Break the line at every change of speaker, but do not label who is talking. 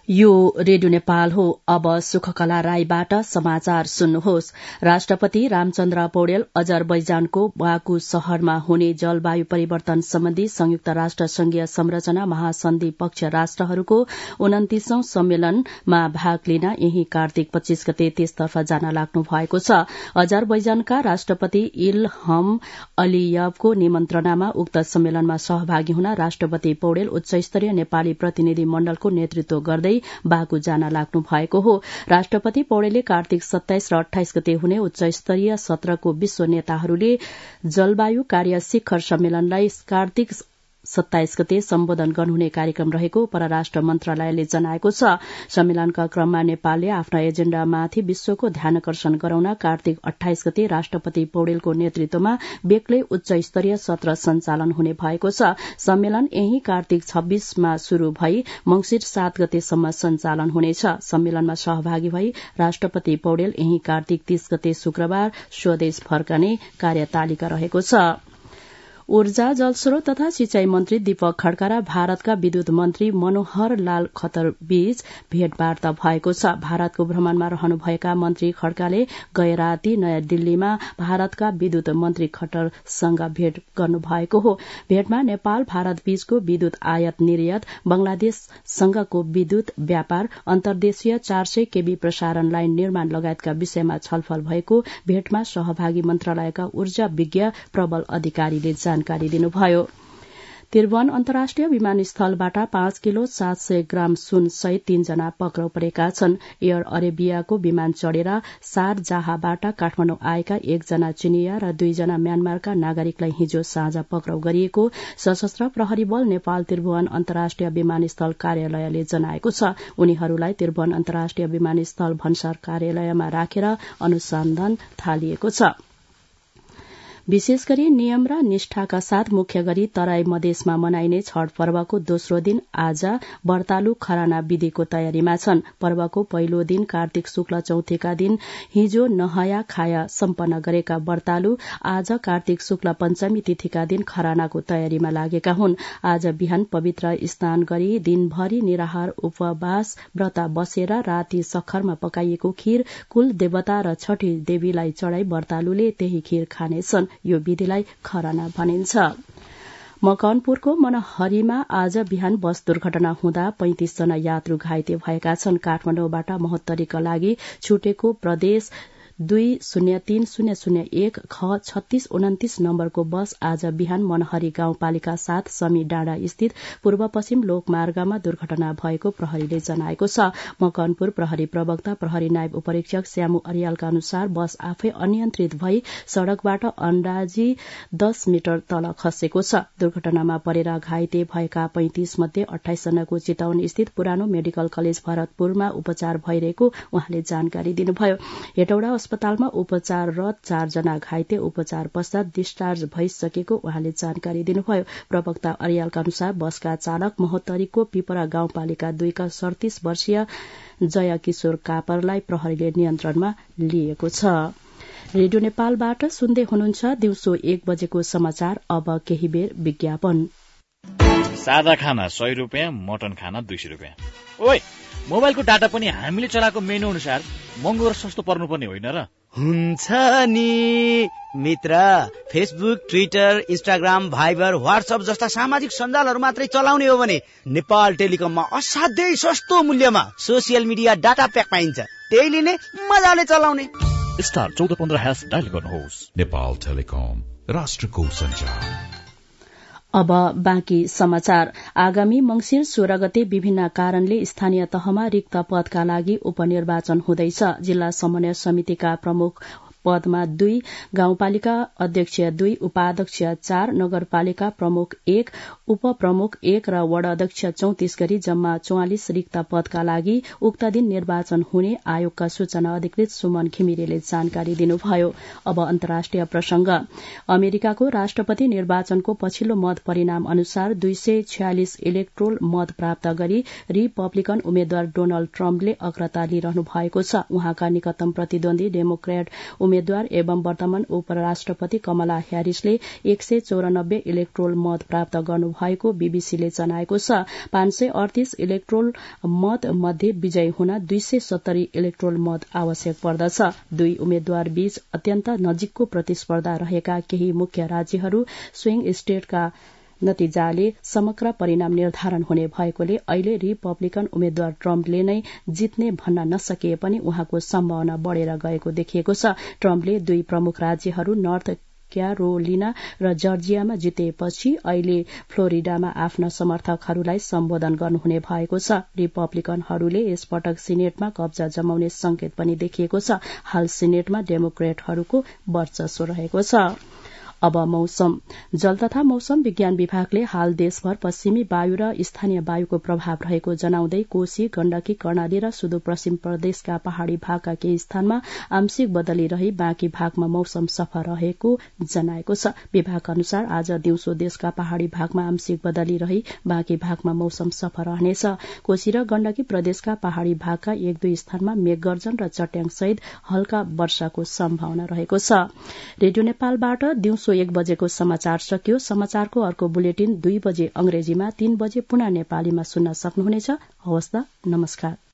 यो रेडियो नेपाल हो। अब सुखकला राईबाट समाचार सुन्नुहोस्। राष्ट्रपति रामचन्द्र पौडेल अजरबैजानको बाकु शहरमा हुने जलवायु परिवर्तन सम्बन्धी संयुक्त राष्ट्र संघीय संरचना महासन्धि पक्ष राष्ट्रहरूको 29औं सम्मेलनमा भाग लिन यही कार्तिक 25 गते त्यसतर्फ जान लाग्नु भएको छ। अजरबैजानका राष्ट्रपति इल्हम अलियवको निमन्त्रणामा उक्त सम्मेलनमा सहभागी हुन राष्ट्रपति पौडेल उच्चस्तरीय नेपाली प्रतिनिधि मण्डलको नेतृत्व गर्दै बाकु जान लाग्नु भएको हो। राष्ट्रपति पौडेलले कार्तिक 27 र 28 गते हुने उच्च स्तरीय सत्रको विश्व नेताहरूले जलवायु कार्य शिखर सम्मेलनलाई कार्तिक 27 गते सम्बोधन गर्नुहुने कार्यक्रम रहेको परराष्ट्र मन्त्रालयले जनाएको छ। सम्मेलनका क्रममा नेपालले आफ्ना एजेण्डामाथि विश्वको ध्यानकर्षण गराउन कार्तिक 28 गते राष्ट्रपति पौडेलको नेतृत्वमा बेग्लै उच्च स्तरीय सत्र सञ्चालन हुने भएको छ। सम्मेलन यही कार्तिक 26 मा शुरू भई मंसिर 7 गतेसम्म सञ्चालन हुनेछ। सम्मेलनमा सहभागी भई राष्ट्रपति पौडेल यही कार्तिक 30 गते शुक्रबार स्वदेश फर्कने कार्यतालिका रहेको छ। ऊर्जा जलस्रोत तथा सिंचाई मन्त्री दीपक खड्का र भारतका विद्युत मन्त्री मनोहर लाल खत्तर बीच भेटवार्ता भएको छ। भारतको भ्रमणमा रहनुभएका मन्त्री खड्काले गए राति नयाँ दिल्लीमा भारतका विद्युत मन्त्री खट्टरसँग भेट गर्नुभएको हो। भेटमा नेपाल भारत बीचको विद्युत आयात निर्यात, बंगलादेशसँगको विद्युत व्यापार, अन्तर्देशीय 400 केबी प्रसारण लाइन निर्माण लगायतका विषयमा छलफल भएको भेटमा सहभागी मन्त्रालयका ऊर्जा विज्ञ प्रबल अधिकारीले जानकारी दिनुभयो। त्रिभुवन अन्तर्राष्ट्रिय विमानस्थलबाट 5 किलो 700 ग्राम सुन सहित 3 जना पक्राउ परेका छन्। एयर अरेबियाको विमान चढ़ेर शारजाहबाट काठमाडौँ आएका 1 जना चिनिया र 2 जना म्यानमारका नागरिकलाई हिजो साँझ पक्राउ गरिएको सशस्त्र प्रहरी बल नेपाल त्रिभुवन अन्तर्राष्ट्रिय विमानस्थल कार्यालयले जनाएको छ। उनीहरूलाई त्रिभुवन अन्तर्राष्ट्रिय विमानस्थल भन्सार कार्यालयमा राखेर अनुसन्धान थालिएको छ। विशेष गरी नियम र निष्ठाका साथ मुख्य गरी तराई मधेसमा मनाइने छठ पर्वको दोस्रो दिन आज व्रतालु खराना विधिको तयारीमा छन्। पर्वको पहिलो दिन कार्तिक शुक्ल चौथीका दिन हिजो नहाया खाया सम्पन्न गरेका व्रतालु आज कार्तिक शुक्ल पञ्चमी तिथिका दिन खरानाको तयारीमा लागेका हुन्। आज बिहान पवित्र स्नान गरी दिनभरि निराहार उपवास व्रत बसेर राति सखरमा पकाइएको खीर कुल देवता र छठी देवीलाई चढ़ाई व्रतालुले त्यही खीर खानेछन्। यो विधिलाई खराना भनिन्छ। मकवानपुरको मनहरीमा आज बिहान बस दुर्घटना हुँदा 35 जना यात्रु घाइते भएका छन्। काठमाडौँबाट महोत्तरीका लागि छुटेको प्रदेश 203001 ख 3629 नम्बरको बस आज बिहान मनहरी गाउँपालिका 7 समी डाँडा स्थित पूर्व पश्चिम लोकमार्गमा दुर्घटना भएको प्रहरीले जनाएको छ। मकवानपुर प्रहरी प्रवक्ता प्रहरी नायब उपरीक्षक श्यामु अरियालका अनुसार बस आफै अनियन्त्रित भई सड़कबाट अन्दाजी 10 मिटर तल खसेको छ। दुर्घटनामा परेर घाइते भएका 35 मध्ये 28 जनाको चितवन स्थित पुरानो मेडिकल कलेज भरतपुरमा उपचार भइरहेको उहाँले जानकारी दिनुभयो। हेटौडा अस्पतालमा उपचाररत 4 जना घाइते उपचार पश्चात डिस्चार्ज भइसकेको उहाँले जानकारी दिनुभयो। प्रवक्ता अरियालका अनुसार बसका चालक महोत्तरीको पिपरा गाउँपालिका 2 का 37 वर्षीय जय किशोर कापरलाई प्रहरीले नियन्त्रणमा लिएको छ। रेडियो नेपालबाट सुन्दै हुनुहुन्छ दिउँसो 1 बजेको समाचार। अब केही बेर विज्ञापन।
सादा खाना 100 रुपियाँ, मटन खाना 200 रुपियाँ। ओइ, मोबाइलको डाटा पनि हामीले चलाएको मेनु अनुसार महँगो र सस्तो पर्नुपर्ने होइन र?
हुन्छ नि मित्र, Facebook, Twitter, Instagram, Viber, WhatsApp जस्ता सामाजिक सञ्जालहरू मात्रै चलाउने हो भने नेपाल टेलिकममा असाध्यै सस्तो मूल्यमा सोसियल मिडिया डाटा प्याक पाइन्छ। त्यही लिने, मजाले चलाउने।
स्टार 1415# डायल गर्नुहोस्।
नेपाल टेलिकम, राष्ट्रको सञ्चार।
अब बाँकी समाचार। आगामी मंसिर 16 गते विभिन्न कारणले स्थानीय तहमा रिक्त पदका लागि उपनिर्वाचन हुँदैछ। जिल्ला समन्वय समितिका प्रमुख पदमा 2, गाउँपालिका अध्यक्ष 2, उपाध्यक्ष 4, नगरपालिका प्रमुख 1, उपप्रमुख 1 र वडा अध्यक्ष 34 गरी जम्मा 44 रिक्त पदका लागि उक्त दिन निर्वाचन हुने आयोगका सूचना अधिकृत सुमन घिमिरेले जानकारी दिनुभयो। अब अन्तर्राष्ट्रिय प्रसंग। अमेरिकाको राष्ट्रपति निर्वाचनको पछिल्लो मत परिणाम अनुसार 246 इलेक्ट्रोल मत प्राप्त गरी रिपब्लिकन उम्मेद्वार डोनाल्ड ट्रम्पले अग्रता लिइरहनु भएको छ। उहाँका निकटतम प्रतिद्वन्दी डेमोक्रेट उम्मेद्वार एवं वर्तमान उपराष्ट्रपति कमला ह्यारिसले 194 इलेक्ट्रोल मत प्राप्त गर्नुभएको बीबीसीले जनाएको छ। 538 इलेक्ट्रोल मत मध्ये विजयी हुन 270 इलेक्ट्रोल मत आवश्यक पर्दछ। दुई उम्मेद्वार बीच अत्यन्त नजिकको प्रतिस्पर्धा रहेका केही मुख्य राज्यहरू स्विङ स्टेटका नतिजाले समग्र परिणाम निर्धारण हुने भएकोले अहिले रिपब्लिकन उम्मेद्वार ट्रम्पले नै जित्ने भन्न नसकिए पनि उहाँको सम्भावना बढ़ेर गएको देखिएको छ। ट्रम्पले दुई प्रमुख राज्यहरू नर्थ क्यारोलिना र जर्जियामा जितेपछि अहिले फ्लोरिडामा आफ्ना समर्थकहरूलाई सम्बोधन गर्नुहुने भएको छ। रिपब्लिकनहरूले यसपटक सिनेटमा कब्जा जमाउने संकेत पनि देखिएको छ। हाल सिनेटमा डेमोक्रेटहरूको वर्चस्व रहेको छ। अब मौसम। जल तथा मौसम विज्ञान विभागले हाल देशभर पश्चिमी वायु र स्थानीय वायुको प्रभाव रहेको जनाउँदै कोशी, गण्डकी, कर्णाली र सुदूरपश्चिम प्रदेशका पहाड़ी भागका केही स्थानमा आंशिक बदली रही बाँकी भागमा मौसम सफा रहेको जनाएको छ। विभाग अनुसार आज दिउँसो देशका पहाड़ी भागमा आंशिक बदली रही बाँकी भागमा मौसम सफा रहनेछ। कोशी र गण्डकी प्रदेशका पहाड़ी भागका 1-2 स्थानमा मेघगर्जन र चट्याङ सहित हल्का वर्षाको सम्भावना रहेको छ। रेडियो नेपालबाट दिउँसो 1 बजेको समाचार सकियो। समाचारको अर्को बुलेटिन 2 बजे अंग्रेजीमा, 3 बजे पुनः नेपालीमा सुन्न सक्नुहुनेछ। हवस् त, नमस्कार।